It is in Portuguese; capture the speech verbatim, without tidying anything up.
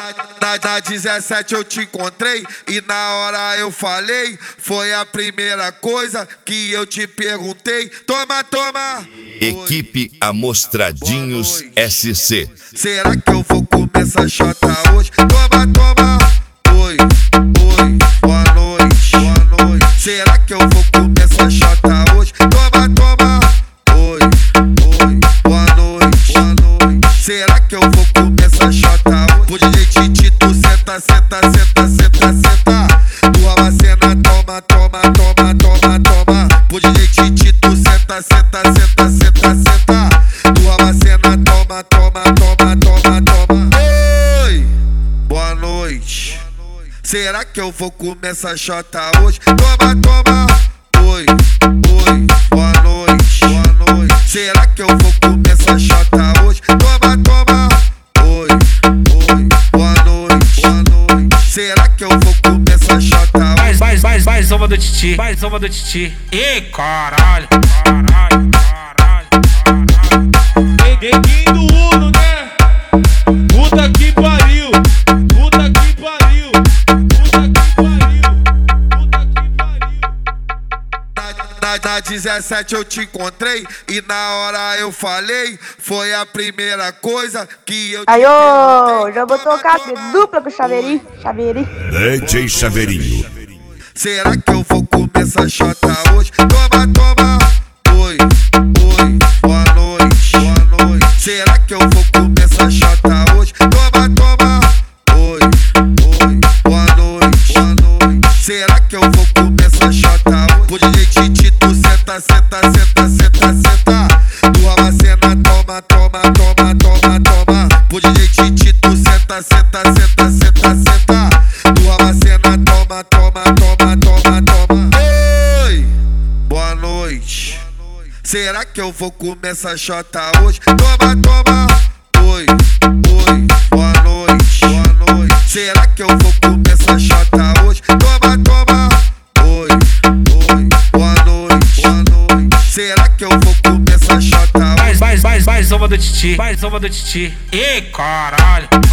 Na, na dezessete eu te encontrei e na hora eu falei. Foi a primeira coisa que eu te perguntei. Toma, toma. Equipe Amostradinhos S C. Será que eu vou comer essa chota hoje? Toma, toma. Oi, oi, boa noite, boa noite. Será que eu vou comer essa chota hoje? Toma, toma. Oi, oi, boa noite, boa noite. Será que eu vou comer essa chota hoje? O D J Titito senta, senta, senta, senta, senta. Tua macena, toma, toma, toma, toma, toma. O D J Titito senta, senta, senta, senta, senta. Tua macena, toma, toma, toma, toma, toma. Oi, boa noite. Será que eu vou comer essa chota hoje? Toma, toma. Oi, oi, boa noite, boa noite. Será que eu vou comer essa chota hoje? Toma, toma. Oi, oi, boa noite, boa noite. Será que eu vou comer essa chota hoje? Mais, mais, mais, mais uma do Titi, mais uma do Titi. Ih, caralho, caralho, caralho, caralho. Neguinho do Uno, né? Puta que pariu, puta que pariu, puta que pariu, puta que pariu. Na, na dezessete eu te encontrei e na hora eu falei. Foi a primeira coisa que eu te Aí, ô, perguntei. já vou Toma, tocar toma. dupla com o Chaveirinho, Chaveirinho. D J Chaveirinho. Será que eu vou comer essa chota hoje? Toma, toma. Oi, oi, boa noite, boa noite. Será que eu vou comer essa chota hoje? Toma, toma. Oi, oi, boa noite, boa noite. Será que eu vou comer essa chota hoje? O D J Titito senta, senta, senta, senta, senta. Tua macena, toma, toma, toma, toma, toma. O D J Titito senta, senta, senta, senta, senta. Tua macena, toma, toma, toma, toma, toma. Oi, boa noite. Será que eu vou comer essa chota hoje? Toma, toma. Oi, oi, boa noite, boa noite. Será que eu vou comer essa chota hoje? Toma, toma. Oi, oi, boa noite, boa noite. Será que eu vou comer essa chota hoje? Mais, mais, mais, mais uma do Titi, mais uma do Titi. Ih, caralho.